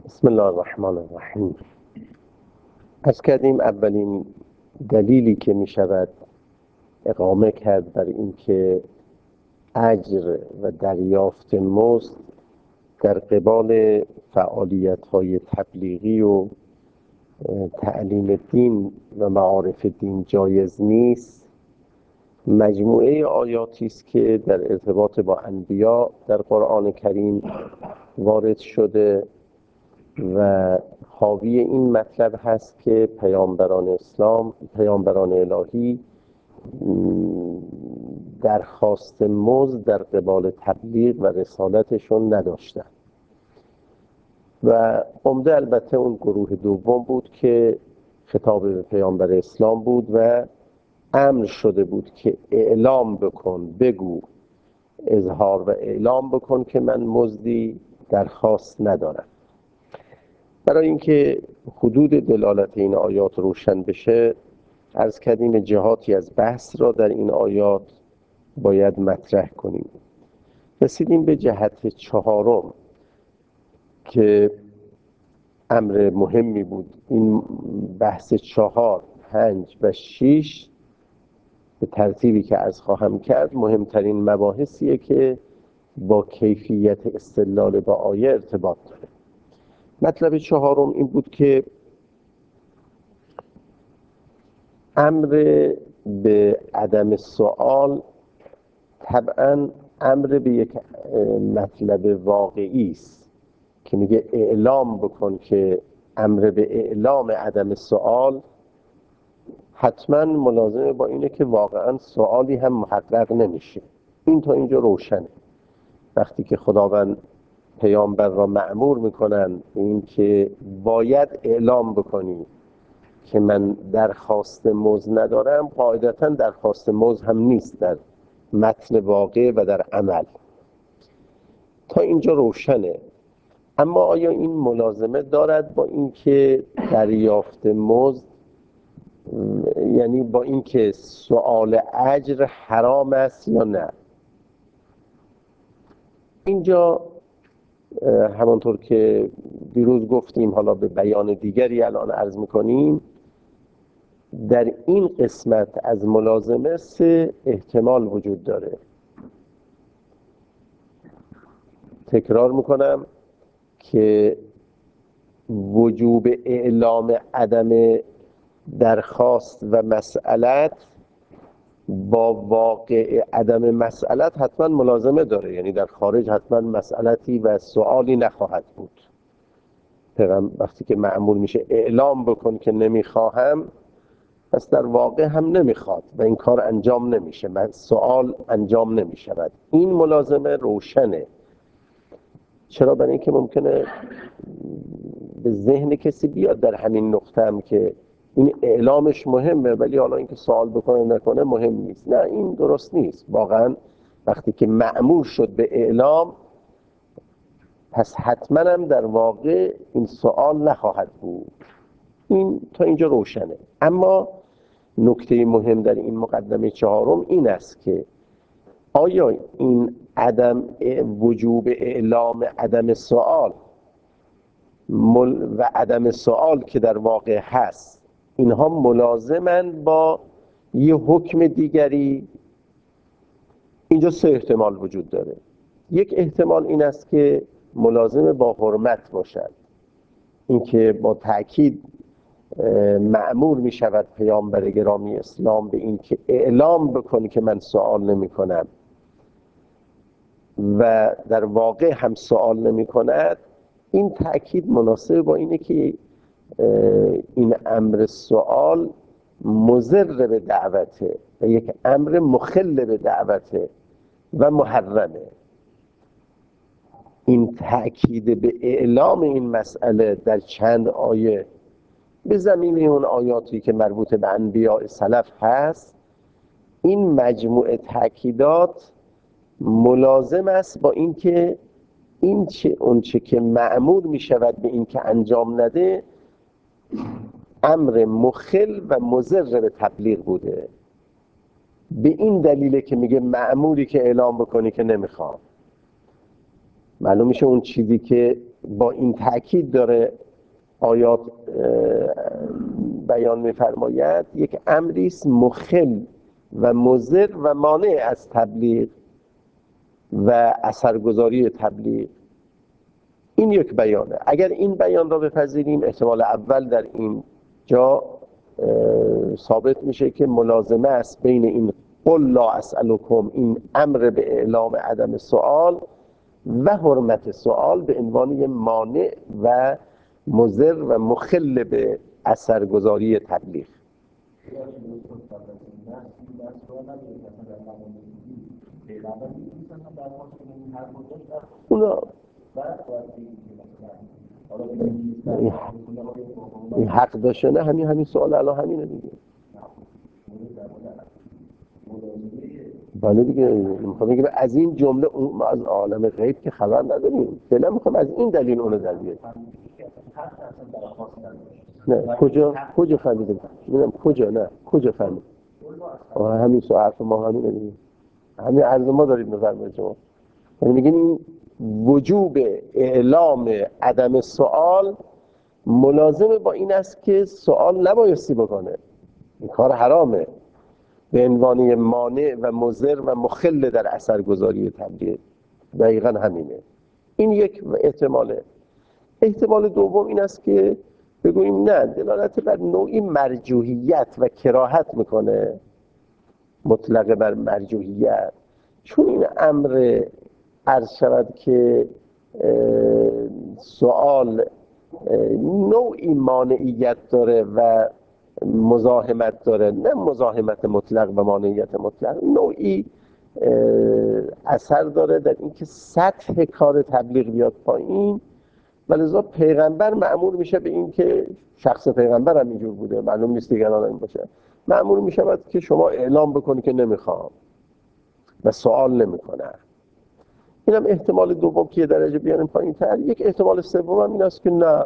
بسم الله الرحمن الرحیم. از کردیم اولین دلیلی که می شود اقامه کرد بر اینکه اجر و دریافت مزد در قبال فعالیت‌های تبلیغی و تعلیم دین و معارف دین جایز نیست، مجموعه آیاتی است که در ارتباط با انبیا در قرآن کریم وارد شده و حاوی این مطلب هست که پیامبران اسلام، پیامبران الهی درخواست مزد در قبال تبلیغ و رسالتشون نداشتن و عمده البته اون گروه دوم بود که خطاب به پیامبر اسلام بود و امر شده بود که اعلام بکن، بگو، اظهار و اعلام بکن که من مزدی درخواست ندارم. برای اینکه حدود دلالت این آیات روشن بشه، عرض کردیم جهاتی از بحث را در این آیات باید مطرح کنیم. رسیدیم به جهت چهارم که امر مهمی بود. این بحث 4، 5 و 6 به ترتیبی که عرض خواهم کرد مهمترین مباحثیه که با کیفیت استدلال با آیه ارتباط داره. مطلب چهارم این بود که امر به عدم سوال طبعا امر به یک مطلب واقعی است که میگه اعلام بکن، که امر به اعلام عدم سوال حتما ملازمه با اینه که واقعا سوالی هم محقق نمیشه. این تا اینجا روشنه. وقتی که خداوند پیامبر را مأمور میکنن این که باید اعلام بکنی که من درخواست مزد ندارم، قاعدتا درخواست مزد هم نیست در متن واقع و در عمل. تا اینجا روشنه. اما آیا این ملازمه دارد با اینکه دریافت مزد، یعنی با اینکه سؤال اجر حرام است یا نه؟ اینجا همانطور که دیروز گفتیم، حالا به بیان دیگری الان عرض میکنیم، در این قسمت از ملازمه 3 احتمال وجود داره. تکرار میکنم که وجوب اعلام عدم درخواست و مسئلت با واقع عدم مسئلت حتما ملازمه داره، یعنی در خارج حتما مسئلتی و سوالی نخواهد بود. وقتی که مأمور میشه اعلام بکن که نمیخواهم، پس در واقع هم نمیخواد و این کار انجام نمیشه، سوال انجام نمیشود. این ملازمه روشنه. چرا؟ برای اینکه ممکنه به ذهن کسی بیاد در همین نقطه هم که این اعلامش مهمه، ولی حالا اینکه سوال بکنه نکنه مهم نیست. نه، این درست نیست. واقعا وقتی که مأمور شد به اعلام، پس حتما هم در واقع این سوال نخواهد بود. این تا اینجا روشنه. اما نکته مهم در این مقدمه 4 این است که آیا این وجوب اعلام عدم سوال و عدم سوال که در واقع هست، اینها ملازمن با یه حکم دیگری؟ اینجا 3 احتمال وجود داره. یک احتمال این است که ملازم با حرمت باشد، اینکه با تأکید مأمور می شود پیامبر گرامی اسلام به این که اعلام بکنی که من سوال نمی کنم و در واقع هم سوال نمی کند. این تأکید مناسب با اینه که این امر سوال مضر به دعوته و یک امر مخل به دعوته و محرمه. این تأکید به اعلام این مسئله در چند آیه به زمینه اون آیاتی که مربوط به انبیاء سلف هست، این مجموعه تأکیدات ملازم است با اینکه اون چه که مأمور می شود به این که انجام نده، امر مخل و مضر به تبلیغ بوده. به این دلیله که میگه مأموری که اعلام بکنی که نمیخوام. معلوم میشه اون چیزی که با این تأکید داره آیات بیان می‌فرماید یک امری است مخل و مضر و مانع از تبلیغ و اثرگذاری تبلیغ. این یک بیانه. اگر این بیان را بپذیریم احتمال اول در این جا ثابت میشه که ملازمه است بین این قل لا اسألکم، این امر به اعلام عدم سوال و حرمت سوال به عنوان مانع و مضر و مخل به اثرگذاری تبلیغ. اونا این حق داشته نه همین سوال الان همینه دیگه. بله دیگه میخوام بگم از این جمله ما از عالم غیب که خبر نداریم، فعلا میخوام از این دلیل اونو دلیل. نه کجا فهمیدیم؟ میگم کجا فهمید؟ همین سوال حرف ما همینه دیگه، همین عرض ما دارید بفرمایید شما. یعنی میگین این وجوب اعلام عدم سوال ملازم با این است که سوال نبایستی بکنه، این کار حرامه به عنوان مانع و مضر و مخل در اثرگذاری تبلیغ. دقیقا همینه. این یک احتماله. احتمال دوم این است که بگوییم نه، دلالت بر نوعی مرجوحیت و کراهت میکنه، مطلق بر مرجوحیت، چون این امر عرض شود که سوال نوعی مانعیت داره و مزاحمت داره، نه مزاحمت مطلق و مانعیت مطلق، نوعی اثر داره در اینکه سطح کار تبلیغ بیاد پایین و لذا پیغمبر مأمور میشه به این که شخص پیغمبر هم اینجور بوده، معلوم نیست دیگران این باشه، مأمور میشه که شما اعلام بکنی که نمیخوام و سوال نمیکنه. اینم احتمال دوم که یه درجه بیاریم پایین تر. یک احتمال سوم هم این است که نه،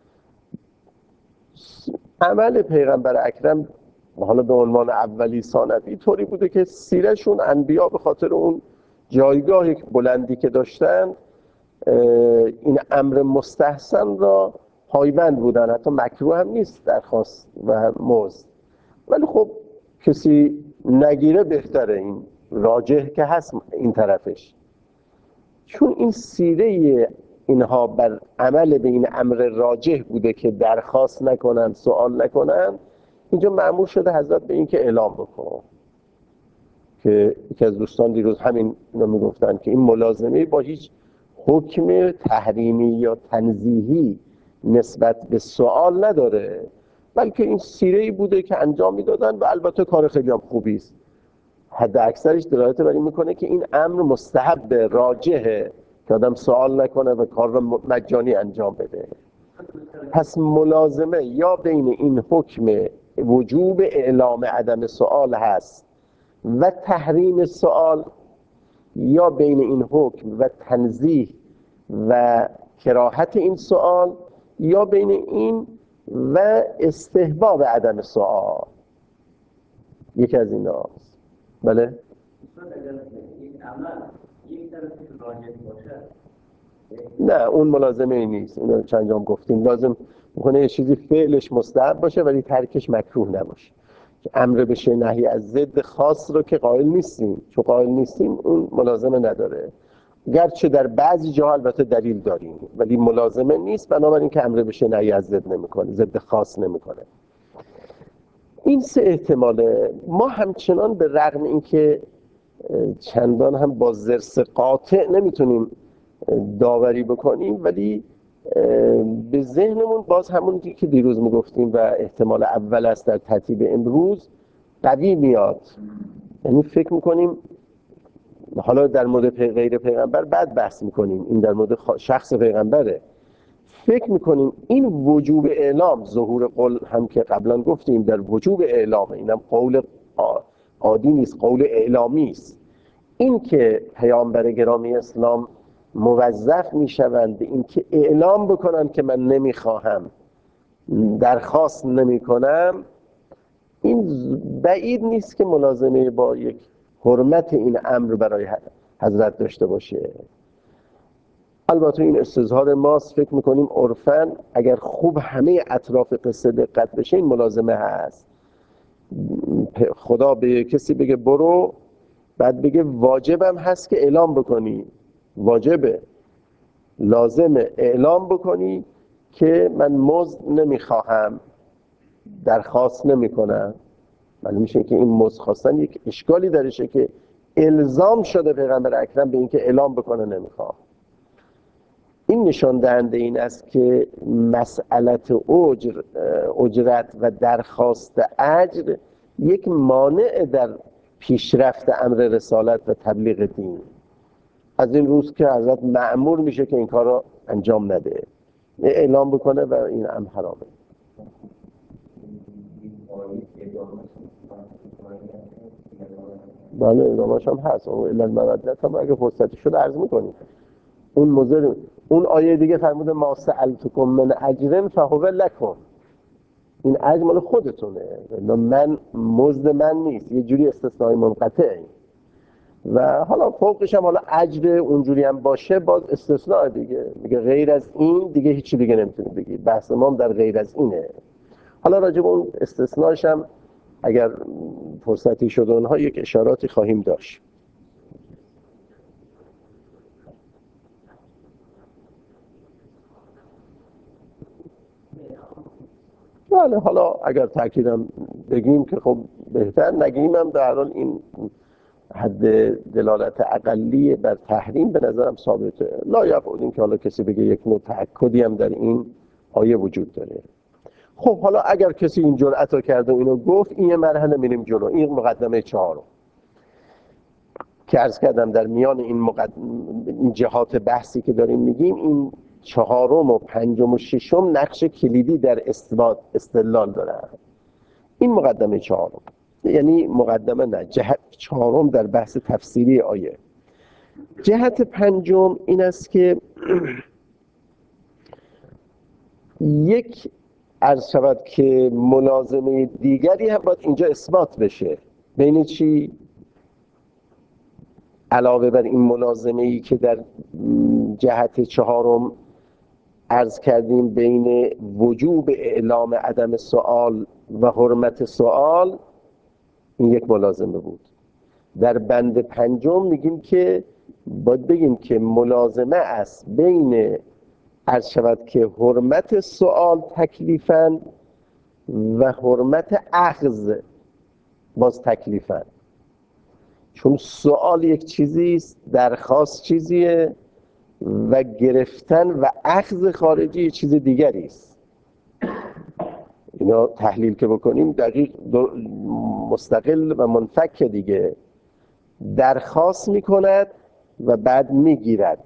عمل پیغمبر اکرم حالا به عنوان اولی ثانوی طوری بوده که سیرشون انبیا به خاطر اون جایگاه بلندی که داشتن این امر مستحسن را پایبند بودن، حتی مکروه هم نیست درخواست و مزد، ولی خب کسی نگیره بهتره، این راجح که هست این طرفش، چون این سیره اینها بر عمل به این امر راجح بوده که درخواست نکنن، سوال نکنن، اینجا مأمور شده حضرت به این که اعلام بکن. که یکی از دوستان دیروز همین رو میگفتن که این ملازمه با هیچ حکم تحریمی یا تنزیهی نسبت به سوال نداره، بلکه این سیره‌ای بوده که انجام میدادن و البته کار خیلی هم خوبی است. حد اکثرش دلالت بر این میکنه که این امر مستحب راجحه که آدم سوال نکنه و کار رو مجانی انجام بده. پس ملازمه یا بین این حکم وجوب اعلام عدم سوال هست و تحریم سوال، یا بین این حکم و تنزیه و کراهت این سوال، یا بین این و استحباب عدم سوال. یکی از این هاست. بله؟ نه اون ملازمه ای نیست، اون چند جام گفتیم لازم میکنه یه چیزی فعلش مستحب باشه ولی ترکش مکروه نباشه. امر بشه نهی از ضد خاص رو که قائل نیستیم، چون قائل نیستیم اون ملازمه نداره، گرچه در بعضی جاها البته دلیل داریم ولی ملازمه نیست، بنابراین که امر بشه نهی از ضد نمیکنه، ضد خاص نمیکنه. این سه احتماله. ما همچنان به رغم اینکه چندان هم با ضرس قاطع نمیتونیم داوری بکنیم، ولی به ذهنمون باز همون که دیروز میگفتیم و احتمال اول است در ترتیب امروز قوی میاد. یعنی فکر میکنیم، حالا در مورد غیر پیغمبر بعد بحث میکنیم، این در مورد شخص پیغمبره، فکر میکنیم این وجوب اعلام، ظهور قول هم که قبلا گفتیم در وجوب اعلام، اینم قول عادی نیست، قول اعلامی است. این که پیامبر گرامی اسلام موظف میشوند این که اعلام بکنن که من نمیخواهم، درخواست نمیکنم، این بعید نیست که ملازمه با یک حرمت این امر برای حضرت داشته باشه. البته این استظهار ماست، فکر میکنیم عرفاً اگر خوب همه اطراف قصه دقت بشه این ملازمه هست. خدا به کسی بگه برو، بعد بگه واجبم هست که اعلام بکنی، واجبه، لازمه اعلام بکنی که من مزد نمیخواهم، درخواست نمیکنم. معلوم میشه که این مزد خواستن یک اشکالی درشه که الزام شده پیغمبر اکرم به اینکه اعلام بکنه نمیخوام. این نشان دهنده این است که مسئلت اجرت و درخواست اجر یک مانع در پیشرفت امر رسالت و تبلیغ دین. از این روز که حضرت مأمور میشه که این کار رو انجام نده، اعلام بکنه و این هم حرامه. بله اعلامش هم هست، اون علت مودت هم اگه فرصتی شد عرض میکنیم. اون مضر، اون آیه دیگه فرموده ما سألتکم من اجر فهو لکم، این اجر مال خودتونه، من مزد من نیست، یه جوری استثنای منقطعه. و حالا فوقش هم حالا اجر اونجوری هم باشه باز استثناء دیگه، میگه غیر از این دیگه هیچی دیگه نمیتونی بگی، بحث ما هم در غیر از اینه. حالا راجع به اون استثناءش هم اگر فرصتی شد اونها یک اشاراتی خواهیم داشت. بله حالا اگر تأکیدم بگیم که خب بهتر، نگیم هم در حال این حد دلالت اقلی بر تحریم به نظرم ثابته. لا یقول این که حالا کسی بگه یک نوع تأکدی هم در این آیه وجود داره. خب حالا اگر کسی این جرأت رو کرده و اینو گفت، این یه مرحله میریم جلو. این مقدمه 4 که عرض کردم در میان این جهات بحثی که داریم میگیم، این 4 و 5 و 6 نقش کلیدی در استدلال دارن. این مقدمه 4، یعنی مقدمه نه، جهت 4 در بحث تفسیری آیه. جهت 5 این است که یک عرض شود که ملازمه دیگری هم باید اینجا اثبات بشه. بین چی؟ علاوه بر این ملازمه ای که در جهت 4 عرض کردیم بین وجوب اعلام عدم سوال و حرمت سوال، این یک ملازمه بود. در بند 5 میگیم که باید بگیم که ملازمه است بین عرض شود که حرمت سوال تکلیفاً و حرمت اخذ باز تکلیفاً. چون سوال یک چیزیست، درخواست چیزیه و گرفتن و اخذ خارجی یه چیز دیگری است. اینا تحلیل که بکنیم دقیق مستقل و منفک دیگه. درخواست میکند و بعد میگیرد.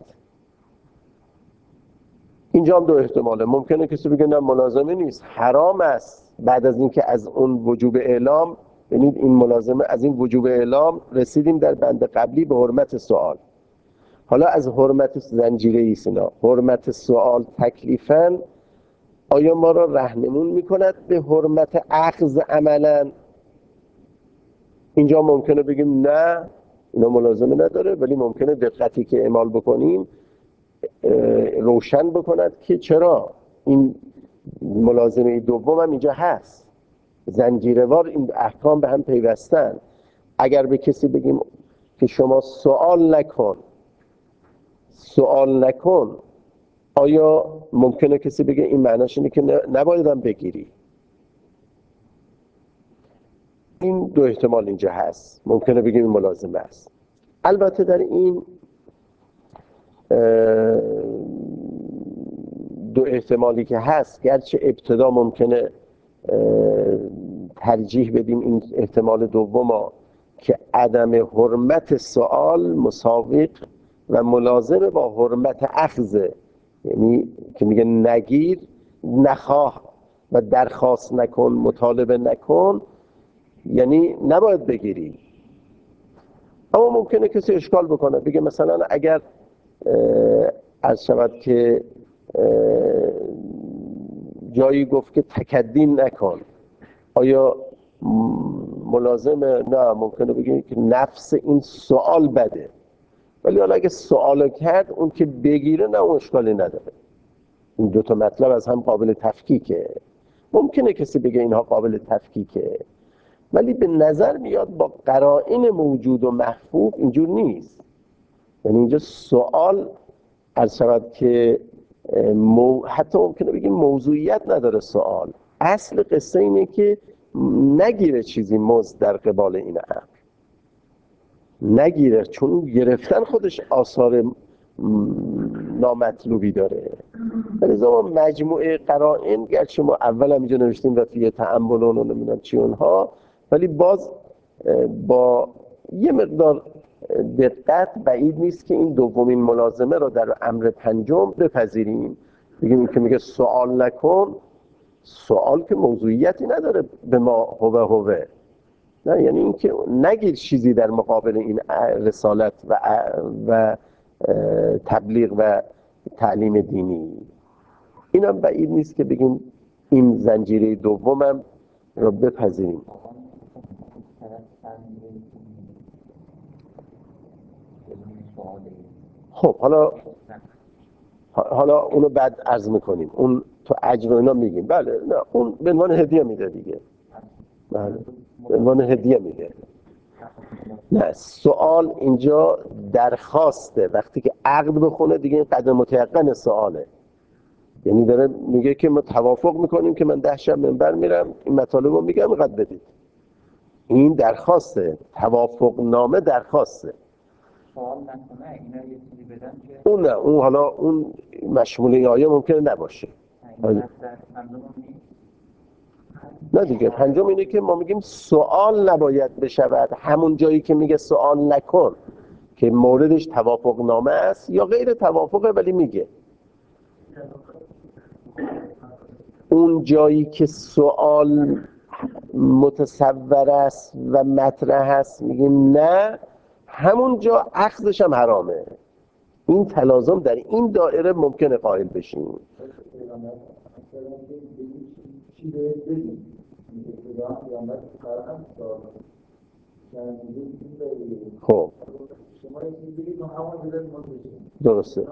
اینجا هم 2 احتماله. ممکنه کسی بگه نه ملازمه نیست، حرام است. بعد از اینکه از اون وجوب اعلام، ببینید این ملازمه از این وجوب اعلام رسیدیم در بند قبلی به حرمت سوال. حالا از حرمت زنجیره اینا، حرمت سوال تکلیفاً آیا ما را راهنمون میکند به حرمت اخذ عملاً؟ اینجا ممکنه بگیم نه اینا ملازمه نداره، ولی ممکنه دقتی که اعمال بکنیم روشن بکند که چرا این ملازمه دوم هم اینجا هست. زنجیروار این احکام به هم پیوستن. اگر به کسی بگیم که شما سوال نکن، آیا ممکنه کسی بگه این معناش اینه که نبایدم بگیری؟ این 2 احتمال اینجا هست. ممکنه بگیم این ملازمه است. البته در این 2 احتمالی که هست، گرچه ابتدا ممکنه ترجیح بدیم این احتمال دوم که عدم حرمت سوال مساوی و ملازمه با حرمت اخذ، یعنی که میگه نگیر، نخواه و درخواست نکن، مطالبه نکن، یعنی نباید بگیری. اما ممکنه کسی اشکال بکنه، بگه مثلا اگر عرض شود که جایی گفت که تکدین نکن، آیا ملازمه؟ نه، ممکنه بگه که نفس این سوال بده، ولی حالا اگه سوال کرد اون که بگیره نه اون اشکالی نداره. این دوتا مطلب از هم قابل تفکیکه. ممکنه کسی بگه اینها قابل تفکیکه، ولی به نظر میاد با قرائن موجود و محفوظ اینجور نیست. یعنی اینجا سوال عرض شود که حتی ممکنه بگیم موضوعیت نداره سوال. اصل قصه اینه که نگیره چیزی مزد در قبال این امر، نگیره، چون گرفتن خودش آثار نامطلوبی داره. لذا ما مجموعه قرائن، گرچه ما اول هم اینجا نوشتیم رفیع تأملون و نمیدونم چی اونها، ولی باز با یه مقدار دقت بعید نیست که این دومین ملازمه رو در امر پنجم بپذیریم. بگیم این که میگه سوال نکن، سوال که موضوعیتی نداره به ما هوه، نه، یعنی اینکه نگیر چیزی در مقابل این رسالت و تبلیغ و تعلیم دینی. اینم بعید نیست که بگیم این زنجیره دومم رو بپذیریم. خب حالا اونو بعد عرض میکنیم، اون تو اجر و اینا میگیم. بله، نه اون به عنوان هدیه میده دیگه. بله، به عنوان هدیه میده. نه، سوال اینجا درخواسته. وقتی که عقد بخونه دیگه این قدر متیقن سواله. یعنی داره میگه که ما توافق میکنیم که من 10 شب منبر میرم این مطالب رو میگم اینقدر بدید. این درخواسته، توافق نامه درخواسته. سوال نکنه اینا یه چیزی بدن که اون نه، اون حالا اون مشمول این آیه ممکنه نباشه. نه دیگه، پنجم اینه که ما میگیم سوال نباید بشود همون جایی که میگه سوال نکن که موردش توافق نامه است یا غیر توافقه، ولی میگه اون جایی که سوال متصور است و مطرح است میگیم نه، همون جا اخذش هم حرامه. این تلازم در این دایره ممکنه قائل بشیم. خب درسته.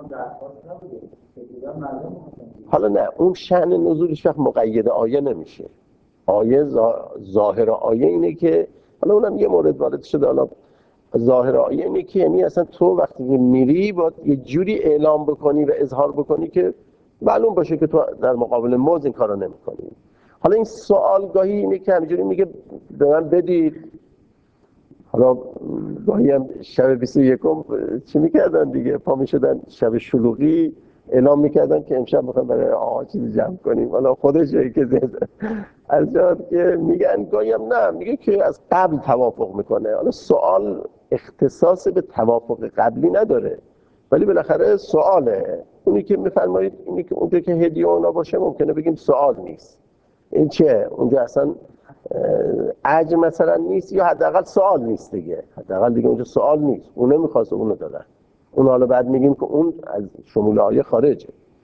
حالا نه، اون شأن نزولش وقت مقید آیه نمیشه. آیه ظاهر آیه اینه که، حالا اونم یه مورد وارد شده، حالا ظاهر آیه اینه که یعنی اصلا تو وقتی میری باید یه جوری اعلام بکنی و اظهار بکنی که معلوم باشه که تو در مقابل موز این کارو نمی کنی. حالا این سوال گاهی اینه که همینجوری میگه به من بدید. حالا گاهی هم شب 21 چی میکردن دیگه، پا میشدن شب شلوغی اعلام میکردن که امشب میخوایم برای آقا چیزی جمع کنیم. حالا خودش که از جهات که میگن، گاهی هم نه، میگه که از قبل توافق میکنه. حالا سوال اختصاص به توافق قبلی نداره، ولی بالاخره سواله. اونی که میفرمایید اینی که اونجا که هدیه اونا باشه ممکنه بگیم سوال نیست. این چه؟ اونجا اصلا اجر مثلا نیست، یا حداقل سوال نیست دیگه. حداقل دیگه اونجا سوال نیست، اون نمیخواست اونو دادن. اون حالا بعد میگیم که اون از شمول آیه خارجه.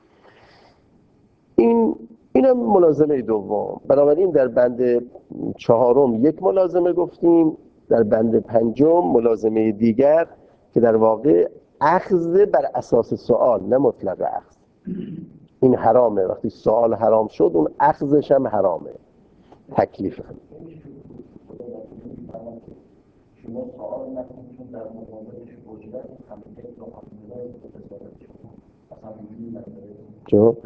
اینم ملازمه دوم. بنابراین در بند چهارم یک ملازمه گفتیم، در بند پنجم ملازمه دیگر که در واقع اخذ بر اساس سوال، نه مطلق اخذ. این حرامه. وقتی سوال حرام شد اون اخذش هم حرامه، تکلیف هم. شما سوال نکنید چون در مقابلش وجودت همه چون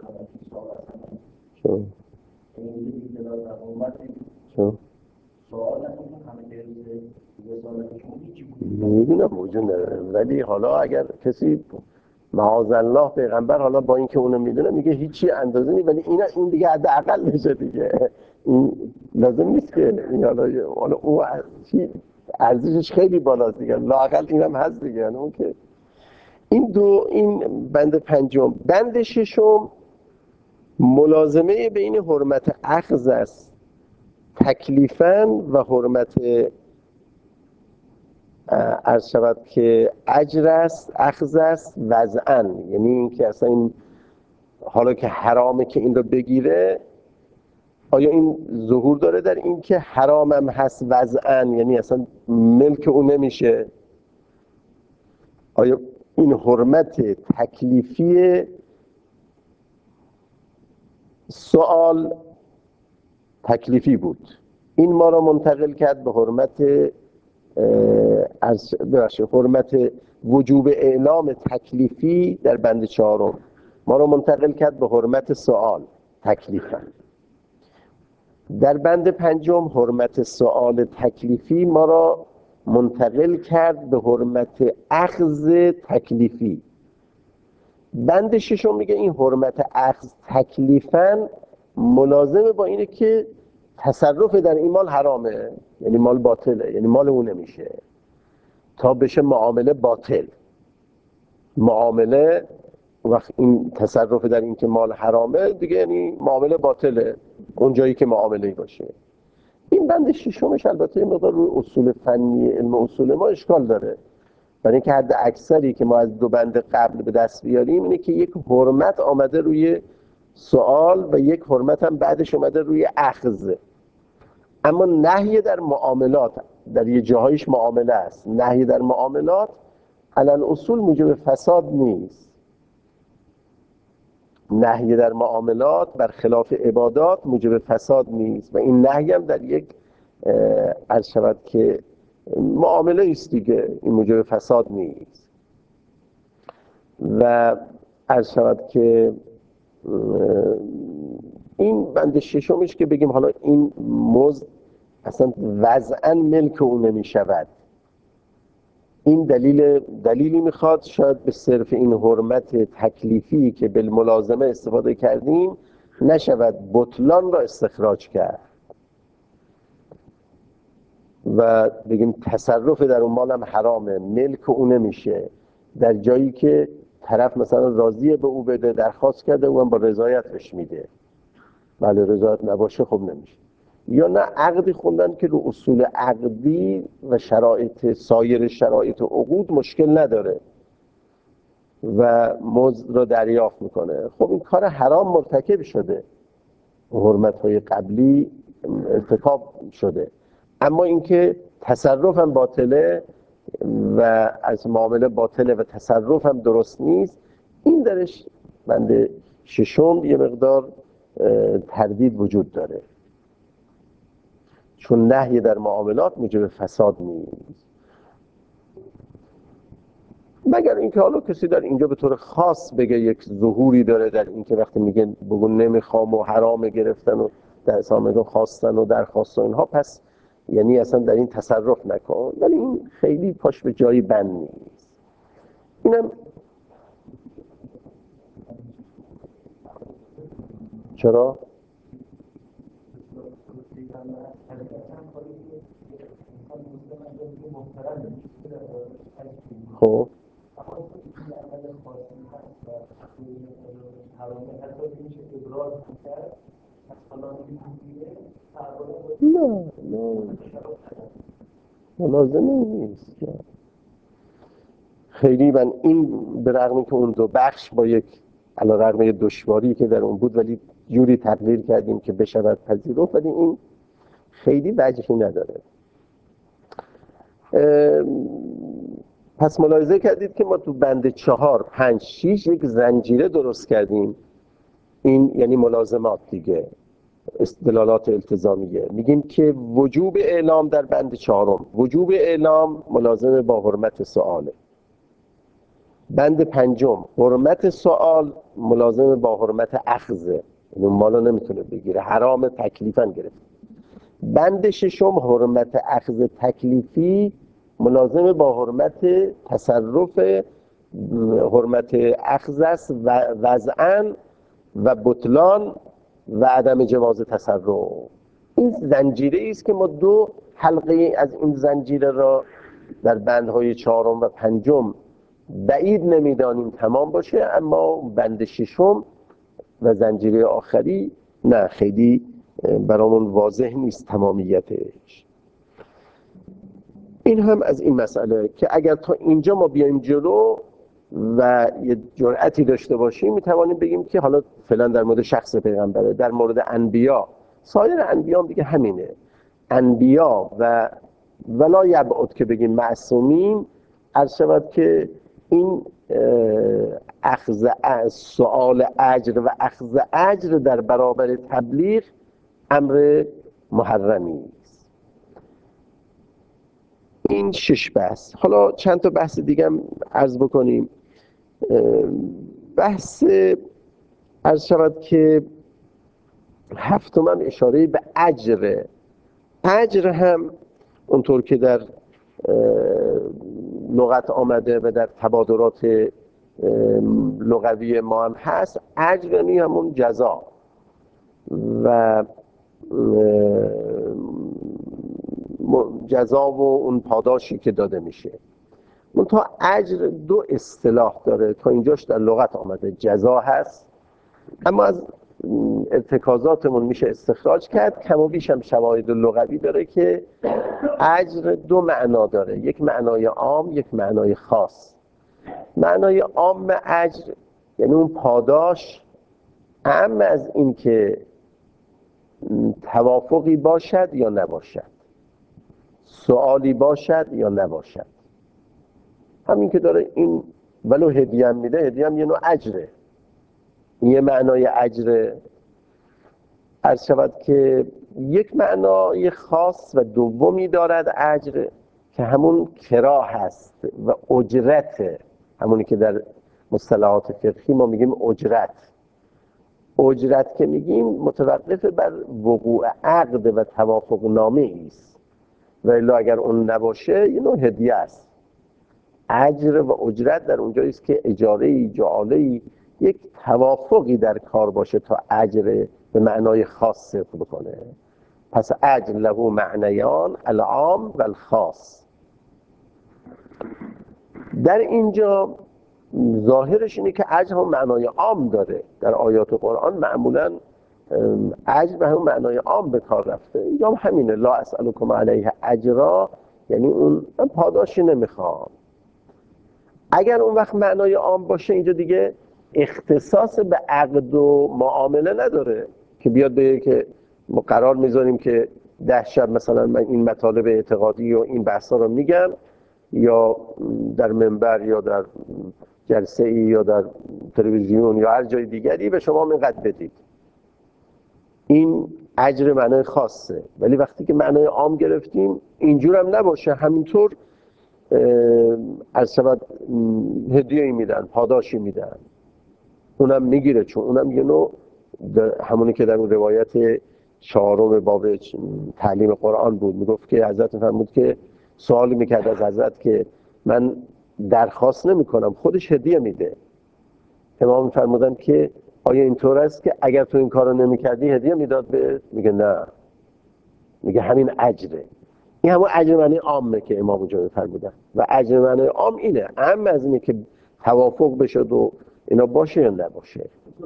میدونم وجود نداره، ولی حالا اگر کسی معاذالله پیغمبر حالا با اینکه اونو میدونه میگه هیچی اندازه نیست، ولی این دیگه حداقل میشه دیگه. این لازم نیست که این حالا اون ارزشش خیلی بالاست دیگه، لااقل اینم هست دیگه. اون که این بند پنجم. بند ششم ملازمه بین حرمت اخذ است تکلیفاً و حرمت عرض شود که اجر است، اخذ است وضعاً. یعنی این که اصلا این حالا که حرامه که این رو بگیره، آیا این ظهور داره در این که حرامم هست وضعاً، یعنی اصلا ملک اون نمیشه؟ آیا این حرمت تکلیفی سوال تکلیفی بود، این ما را منتقل کرد به حرمت حرمت وجوب اعلام تکلیفی در بند 4 ما را منتقل کرد به حرمت سوال تکلیفا. در بند 5 حرمت سوال تکلیفی ما را منتقل کرد به حرمت اخذ تکلیفی. بند 6 میگه این حرمت اخذ تکلیفاً ملازمه با اینه که تصرف در این مال حرامه، یعنی مال باطله، یعنی مال اون نمیشه تا بشه معامله باطل. معامله وقت این تصرف در این که مال حرامه دیگه یعنی معامله باطله اون جایی که معامله باشه. این بند 6 البته مقدار روی اصول فنی علم اصول ما اشکال داره، برای اینکه حد اکثری که ما از 2 بند قبل به دست بیاریم اینه که یک حرمت آمده روی سوال و یک حرمت هم بعدش آمده روی اخذ. اما نهی در معاملات، در یه جاهایش معامله است، نهی در معاملات علل اصول موجب فساد نیست. نهی در معاملات برخلاف عبادات موجب فساد نیست و این نهی هم در یک عرض شود که معامله است دیگه، این موجب فساد نیست. و عرض شود که این بند 6 که بگیم حالا این مزد اصلا وضعاً ملک او نمی شود، این دلیلی میخواد شاید به صرف این حرمت تکلیفی که بالملازمه استفاده کردیم نشود بطلان را استخراج کرد و بگیم تصرف در اون مال هم حرامه، ملک او نمیشه، در جایی که طرف مثلا راضیه به او بده، درخواست کرده او هم با رضایتش میده، ولی رضایت نباشه خب نمیشه. یا نه عقدی خوندن که رو اصول عقدی و سایر شرایط عقود مشکل نداره و مزد را دریافت میکنه، خب این کار حرام مرتکب شده، حرمت‌های قبلی ارتکاب شده. اما اینکه تصرف هم باطله و از معامله باطله و تصرف هم درست نیست، این درش بند 6 یه مقدار تردید وجود داره، چون نهی در معاملات موجب فساد نیست، مگر اینکه حالا کسی در اینجا به طور خاص بگه یک ظهوری داره در اینکه وقتی میگه بگو نمیخوام و حرام گرفتن و در اسلام خواستن و درخواست و اینها، پس یعنی اصلا در این تصرف نکن، ولی این خیلی پاش به جایی بند نیست. اینم چرا؟ خب نه لازمه نیست خیلی. من این به رغمی که اون 2 بخش با یک علی رغم دشواری که در اون بود ولی جوری تقدیر کردیم که بشود پذیرفت، ولی این خیلی وجهی نداره. پس ملاحظه کردید که ما تو بند 4 5 6 یک زنجیره درست کردیم، این یعنی ملازمات دیگه، دلالات التزامیه. میگیم که وجوب اعلام در بند 4 وجوب اعلام ملازم با حرمت سؤاله، بند 5 حرمت سؤال ملازم با حرمت اخذه، یعنی مالا نمیتونه بگیره، حرام تکلیفاً گرفت. بند 6 حرمت اخذ تکلیفی ملازم با حرمت تصرف، حرمت اخذ است و وضعاً و بطلان و عدم جواز تصرف. این زنجیره است که ما 2 حلقه از این زنجیره را در بندهای 4 و 5 بعید نمیدانیم تمام باشه، اما بند 6 و زنجیره آخری نه خیلی برامون واضح نیست تمامیتش. این هم از این مسئله که اگر تا اینجا ما بیایم جلو و یه جرأتی داشته باشیم میتوانیم بگیم که حالا فعلا در مورد شخص پیغمبره، در مورد انبیا، سایر انبیا هم دیگه همینه، انبیا و ولا یبعد که بگیم معصومین، عرض شود که این سؤال اجر و اخذ اجر در برابر تبلیغ امر محرمی است. این 6 بحث. حالا چند تا بحث دیگه هم عرض بکنیم. بحث عرض شود که 7 اشاره به اجر. اجر هم اونطور که در لغت آمده و در تبادرات لغوی ما هم هست، اجر یعنی همون جزا و جزا و اون پاداشی که داده میشه. منتها اجر 2 اصطلاح داره. تا اینجاش در لغت آمده جزا هست، اما از ارتکازاتمون میشه استخراج کرد. کم و بیش هم شواهد لغوی داره که اجر 2 معنا داره، یک معنای عام، یک معنای خاص. معنای عام اجر یعنی اون پاداش، اما از این که توافقی باشد یا نباشد، سوالی باشد یا نباشد. همین که داره این ولو هدیه هم میده، هدیه هم یه نوع اجره. این یه معنای اجره. عرض شود که یک معنای خاص و دومی دارد اجر که همون کرا هست و اجرت، همونی که در مصطلحات فقهی ما میگیم اجرت. اجرت که میگیم متوقف بر وقوع عقد و توافق نامه است، و الا اگر اون نباشه یه نوع هدیه است. اجر و اجرت در اونجایی است که اجاره‌ای، جعاله‌ای، یک توافقی در کار باشه تا اجر به معنای خاص صرف بکنه. پس اجر له معنیان، العام و الخاص. در اینجا ظاهرش اینه که اجر هم معنای عام داره. در آیات قرآن معمولا اجر به هم معنای عام به کار رفته. اینجا هم همینه، لا اسألکم علیه اجرا، یعنی اون پاداشی نمیخوام. اگر اون وقت معنای عام باشه، اینجا دیگه اختصاص به عقد و معامله نداره که بیاد بگه که ما قرار میذاریم که 10 شب مثلا من این مطالب اعتقادی و این بحثا رو میگم، یا در منبر یا در جلسه ای یا در تلویزیون یا هر جای دیگری به شما اینقدر بدید. این اجر معنای خاصه. ولی وقتی که معنای عام گرفتیم اینجور هم نباشه، همینطور از شود هدیه‌ای میدن، پاداشی میدن، اونم میگیره، چون اونم یه نوع همونی که در اون روایت 4 باب تعلیم قرآن بود، میگفت که حضرت فرمود که سوالی میکرد از حضرت که من درخواست نمیکنم، خودش هدیه میده. امام فرمودن که آیا اینطور است که اگر تو این کارو نمیکردی هدیه میداد به؟ میگه نه، میگه همین اجره. این همون اجر معنی عامه که امام اونجا فرمودن، و اجر معنی عام اینه، اما از اینه که توافق بشه و اینا باشه یا نباشه.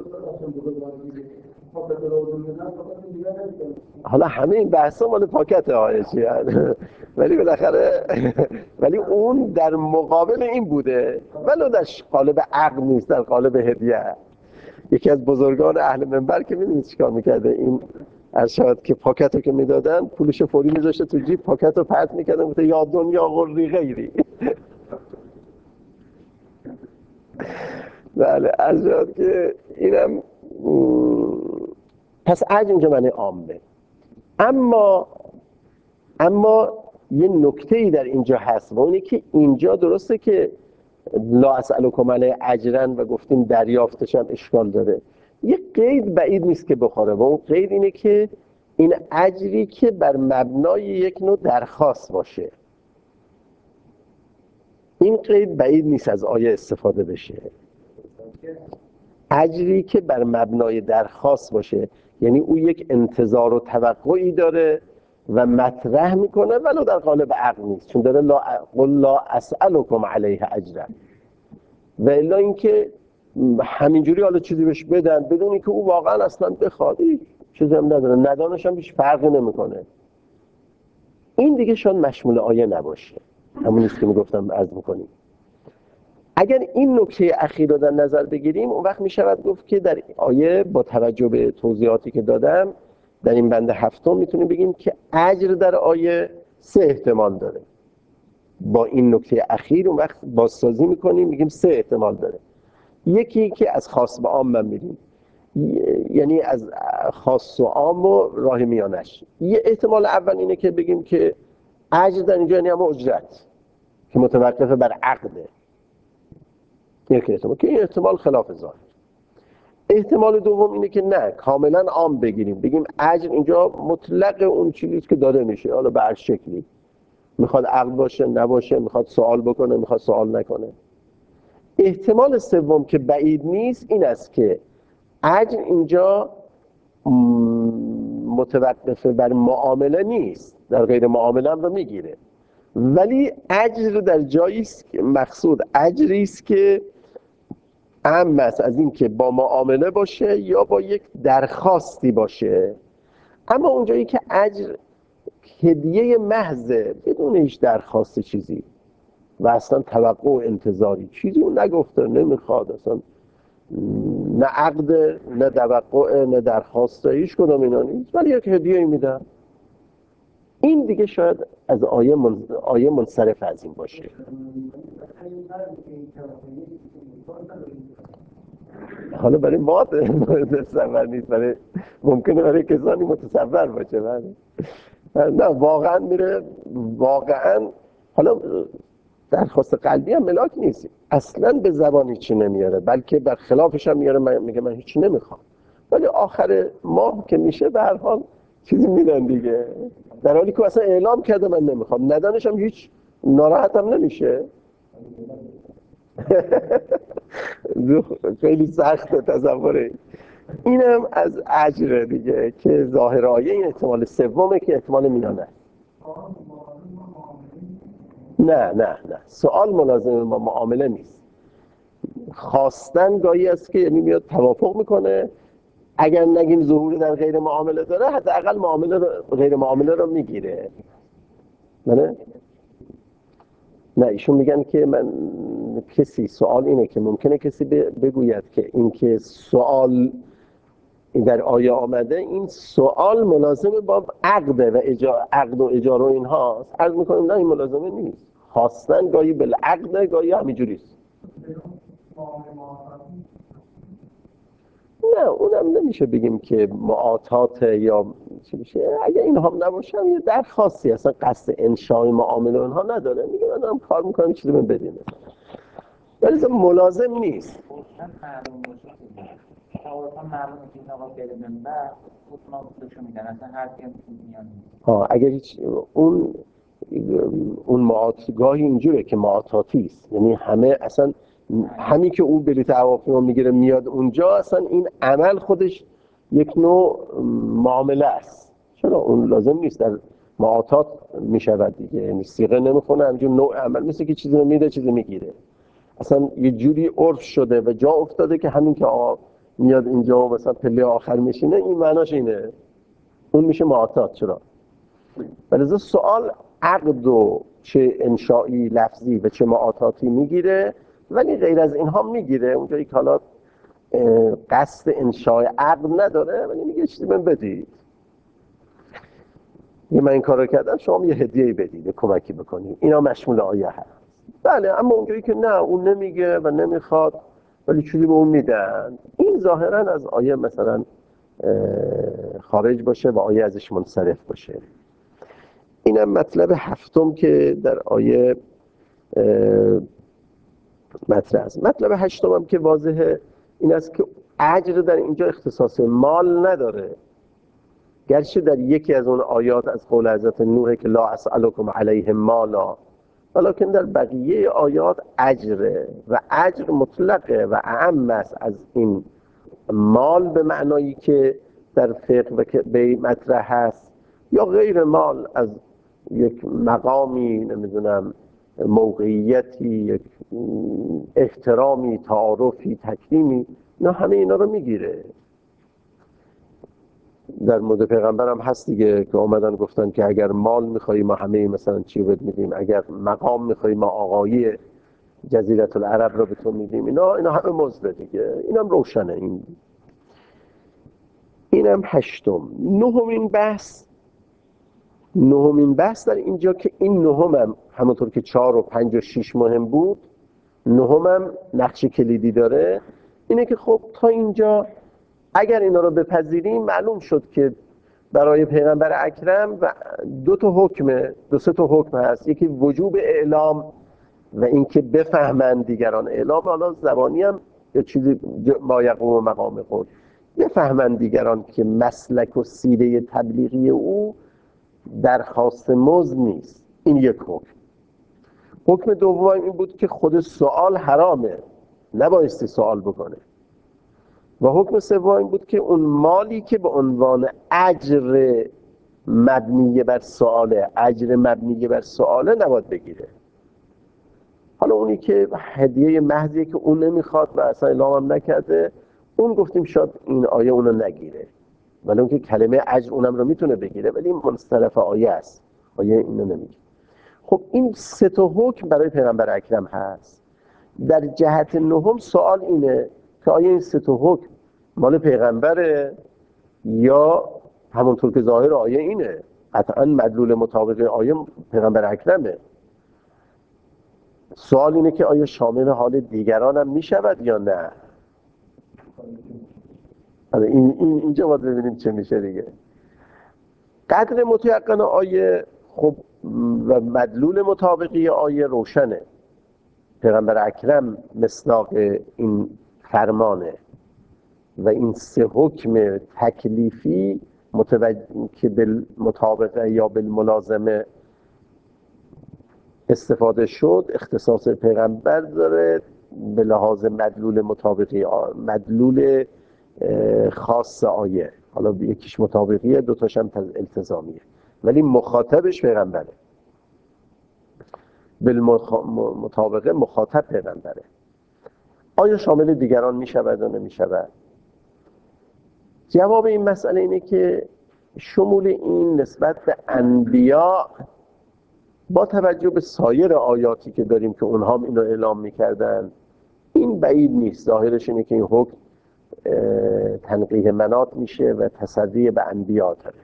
حالا همه این بحثا مال پاکت آیشی هست، ولی بالاخره ولی اون در مقابل این بوده، ولو در قالب عقد نیست، در قالب هدیه. یکی از بزرگان اهل منبر که میدونید چیکار میکرده، این ارشاد که پاکت رو که میدادن پولش فوری میذاشته تو جیب، پاکت رو پرت میکردن، گفته یا دنیا غری غیری. بله، ارشاد که اینم پس اجر اینجا معنی عامه. اما یه نکته‌ای در اینجا هست و اونه که اینجا درسته که لا اسألکم علیه اجرا و گفتیم دریافتش هم اشکال داره، یه قید بعید نیست که بخوره، و اون قید اینه که این اجری که بر مبنای یک نوع درخواست باشه. این قید بعید نیست از آیه استفاده بشه. اجری که بر مبنای درخواست باشه، یعنی او یک انتظار و توقعی داره و مطرح میکنه ولو در قالب عقل نیست، چون داره لا اسألکم علیه اجرا. و الا اینکه همینجوری حالا چیزی بهش بدن بدون اینکه او واقعا اصلا بخواد، چیزی هم نداره، ندانش هم هیچ فرقی نمیکنه، این دیگه شاید مشمول آیه نباشه. همونیست که میگفتم عرض میکنیم. اگر این نکته اخیر رو در نظر بگیریم، اون وقت میشود گفت که در آیه با توجه به توضیحاتی که دادم در این بند 7 میتونیم بگیم که اجر در آیه 3 احتمال داره. با این نکته اخیر اون وقت بازسازی میکنیم، میگیم 3 احتمال داره. یکی که از خاص به عام من میریم، یعنی از خاص و عام و راه میانش. یه احتمال اول اینه که بگیم که اجر در اینجا یعنی هم اجرت که متوقف بر عقده. یک احتمال که این احتمال خلاف ظاهر. احتمال دوم اینه که نه، کاملا عام بگیریم، بگیم اجر اینجا مطلق اون چیزی که داده میشه، حالا به هر شکلی، میخواد عقد باشه نباشه، میخواد سوال بکنه میخواد سوال نکنه. احتمال سوم که بعید نیست این است که اجر اینجا متوقف بر معامله نیست، در غیر معامله هم رو میگیره، ولی اجر در جایی است که مقصود اجری است که اهم است از این که با معامله باشه یا با یک درخواستی باشه. اما اونجایی که اجر هدیه محضه بدون هیچ درخواست چیزی و اصلا توقع و انتظاری، چیزی اون نگفته نمیخواد اصلا، نه عقد نه توقع نه درخواست، هیچ کدوم اینا نیست، ولی یک هدیه میدن، این دیگه شاید از آیه منصرف از این باشه. حالا برای ما متصور نیست، برای ممکنه برای کسانی متصور باشه. نه واقعا میره، واقعا حالا درخواست قلبی هم ملاک نیست، اصلا به زبان هیچی نمیاره، بلکه برخلافش هم میاره، میگه من هیچی نمیخوام، ولی آخر ماه که میشه به هر حال چیزی میدن دیگه، در حالی که اصلا اعلام کرده من نمیخوام، ندانش هم هیچ ناراحت هم نمیشه. خیلی سخته تصوره. اینم از اجر دیگه که ظاهر آیه این احتمال سومه که احتمال میانه. نه سوال ملازم با معامله نیست. خواستن گاهی است که یعنی میاد توافق میکنه، اگر نگیم ظهور در غیر معامله داره، حداقل معامله رو، غیر معامله رو میگیره. نه ایشون میگن که من کسی، سوال اینه که ممکنه کسی بگوید که این که سوال در آیه آمده، این سوال ملازم با عقده و عقد و اجاره و اینها، عرض میکنیم نه این ملازمه نیست، خواستن گاهی بالعقده گاهی همینجوریست. نه اونم نمیشه بگیم که معاطات یا چی میشه، اگه این هم نباشن یه درخواستی، اصلا قصد انشای معامله اونها نداره، میگه من دارم کار میکنم چیزی من بدینه، ولی ملازم نیست. معلوم باشه معلومه که این آقا بره منبر خودمان خودشو میدن، اصلا حرفی هم میان. اگر هیچ اون معاطگاهی اینجوره که معاطاتی است، یعنی همه اصلا همین که اون بلیط هواپیما میگیره میاد اونجا، اصلا این عمل خودش یک نوع معامله است. چرا اون لازم نیست در معاطات میشود دیگه، یعنی صیغه نمیخونه، همینجور نوع عمل، مثل که چیزی رو میده چیزی میگیره، اصلا یه جوری عرف شده و جا افتاده که همین که میاد اینجا و مثلا پله آخر میشینه، این معناش اینه، اون میشه معاطات. چرا؟ ولی سوال عقد و چه انشایی لفظی و چه معاطاتی میگیره، ولی غیر از اینها میگیره، اونجایی که حالا قصد انشای عقد نداره، ولی میگه چیزی من بدید، من این کار رو کردم شما یه هدیه‌ای بدید، کمکی بکنید، اینا مشمول آیه هست. بله، اما اونجایی که نه اون نمیگه و نمیخواد ولی چیزی به اون میدن، این ظاهرا از آیه مثلا خارج باشه و آیه ازش منصرف باشه. اینم مطلب هفتم که در آیه مطرح است. مطلب هشتم هم که واضحه این است که اجر در اینجا اختصاص مال نداره، گرچه در یکی از اون آیات از قول حضرت نوح که لا اسألکم علیه مالا، ولیکن در بقیه آیات اجره و اجر مطلقه و اعم است از این مال به معنایی که در فقه و به مطرح هست، یا غیر مال از یک مقامی، نمیدونم موقعیتی، یک احترامی، تعارفی، تکریمی، نه همه اینا رو میگیره. در مورد پیغمبر هم هست دیگه که اومدن گفتن که اگر مال میخوایی ما همه مثلا چی بهت میدیم، اگر مقام میخوایی ما آقایی جزیره العرب رو به تو میدیم، اینا همه مزده دیگه. اینم روشنه. اینم هشتم. نهمین بحث نهمین بحث در اینجا که این نهم همونطور که 4 و 5 و 6 مهم بود، نهم نقش کلیدی داره. اینه که خب تا اینجا اگر اینا رو بپذیریم معلوم شد که برای پیغمبر اکرم دو سه تا حکم هست. یکی وجوب اعلام و اینکه بفهمند دیگران. اعلام حالا زبانی هم یا چیزی ما یقوم مقام خود، بفهمند دیگران که مسلک و سیره تبلیغی او درخواست مزد نیست. این یک حکم. حکم دوم این بود که خود سوال حرامه، نبایستی سوال بکنه. و حکم سوم این بود که اون مالی که به عنوان اجر مبنی بر سؤاله نباید بگیره. حالا اونی که هدیه محضیه که اون نمیخواد و اصلا اعلام هم نکرده، اون گفتیم شاید این آیه اونو نگیره، ولی اون که کلمه اجر اونم رو میتونه بگیره، ولی این منصرف آیه است، آیه اینو نمیگه. خب این سه تا حکم برای پیغمبر اکرم هست. در جهت نهم سوال اینه که آیا این سه تا حکم مال پیغمبره یا همونطور که ظاهر آیه اینه قطعا مدلول مطابق آیه پیغمبر اکرمه. سوال اینه که آیا شامل حال دیگران هم میشود یا نه. اینجا باید ببینیم چه میشه دیگه. قدر متیقن آیه خب و مدلول مطابقی آیه روشنه. پیغمبر اکرم مصداق این فرمانه و این سه حکم تکلیفی که بالمطابقه یا بالملازمه استفاده شد اختصاص پیغمبر داره به لحاظ مدلول مطابقی مدلول خاص آیه. حالا یکیش مطابقیه، دوتاش هم التزامیه، ولی مخاطبش پیغمبره. بالمطابقه مخاطب پیغمبره. آیا شامل دیگران میشود یا نمیشود؟ جواب این مسئله اینه که شمول این نسبت به انبیا با توجه به سایر آیاتی که داریم که اونها هم اینو اعلام میکردن این بعید نیست. ظاهرش اینه که این حکم تنقیح مناط میشه و تسری به انبیا داره.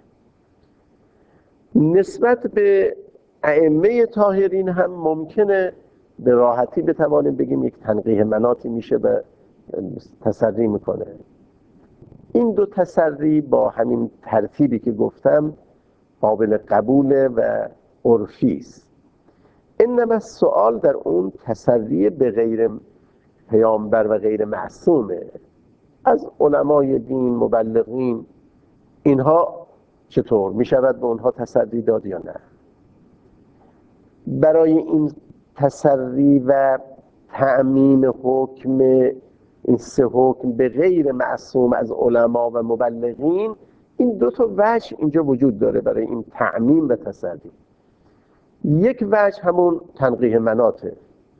نسبت به ائمه طاهرین هم ممکنه به راحتی بتوانیم بگیم یک تنقیح مناطی میشه و تسری میکنه. این دو تسری با همین ترتیبی که گفتم قابل قبوله و عرفی است. انما سوال در اون تسری به غیر پیامبر و غیر معصومه. از علمای دین، مبلغین، اینها چطور می شود به اونها تسری داد یا نه؟ برای این تسری و تأمین حکم این سه حکم به غیر معصوم از علما و مبلغین، این دو تا وجه اینجا وجود داره برای این تأمین و تسری. یک وجه همون تنقیح مناطه،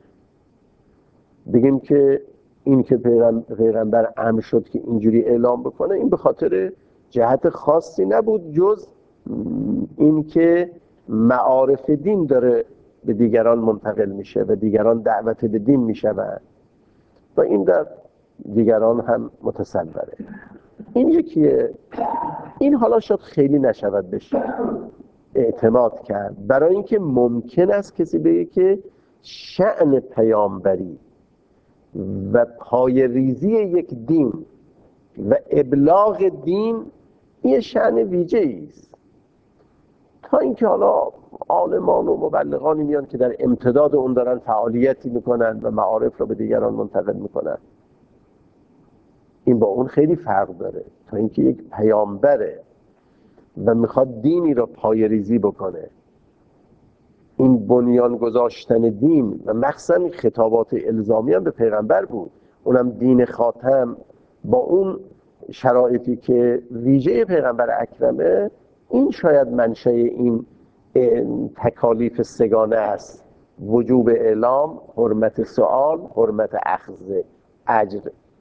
بگیم که این که پیغمبر امر شد که اینجوری اعلام بکنه این به خاطر جهت خاصی نبود جز این که معارف دین داره به دیگران منتقل میشه و دیگران دعوت به دین میشوند و این در دیگران هم متصوره. این یکیه. این حالا شاید خیلی نشود بشه اعتماد کرد، برای اینکه ممکن است کسی بگه که شأن پیامبری و پای ریزی یک دین و ابلاغ دین این شأن ویژه‌ای است، تا اینکه حالا عالمان و مبلغانی میان که در امتداد اون دارن فعالیتی میکنن و معارف رو به دیگران منتقل میکنن. این با اون خیلی فرق داره. تا اینکه یک پیامبره و میخواد دینی رو پای ریزی بکنه، این بنیان گذاشتن دین و مخصوصا خطابات الزامی هم به پیغمبر بود، اونم دین خاتم با اون شرایطی که ویژه پیغمبر اکرمه، این شاید منشأ این تکالیف سگانه است: وجوب اعلام، حرمت سؤال، حرمت اخذ اجر.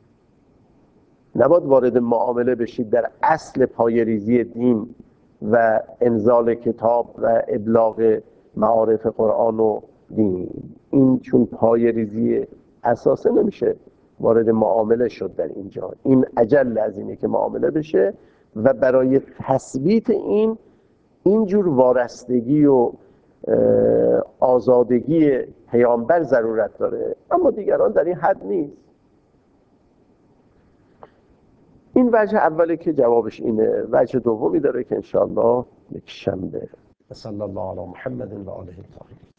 نباید وارد معامله بشید در اصل پایه‌ریزی دین و انزال کتاب و ابلاغ معارف قرآن و دین. این چون پایه‌ریزی اساسه نمیشه وارد معامله شد در اینجا. این اجل از اینه که معامله بشه و برای تثبیت این اینجور وارستگی و آزادگی پیامبر ضرورت داره، اما دیگران در این حد نیست. این وجه اولی که جوابش اینه. وجه دومی داره که انشاءالله یک شنبه. صلی الله علی محمد و آله الطاهرین.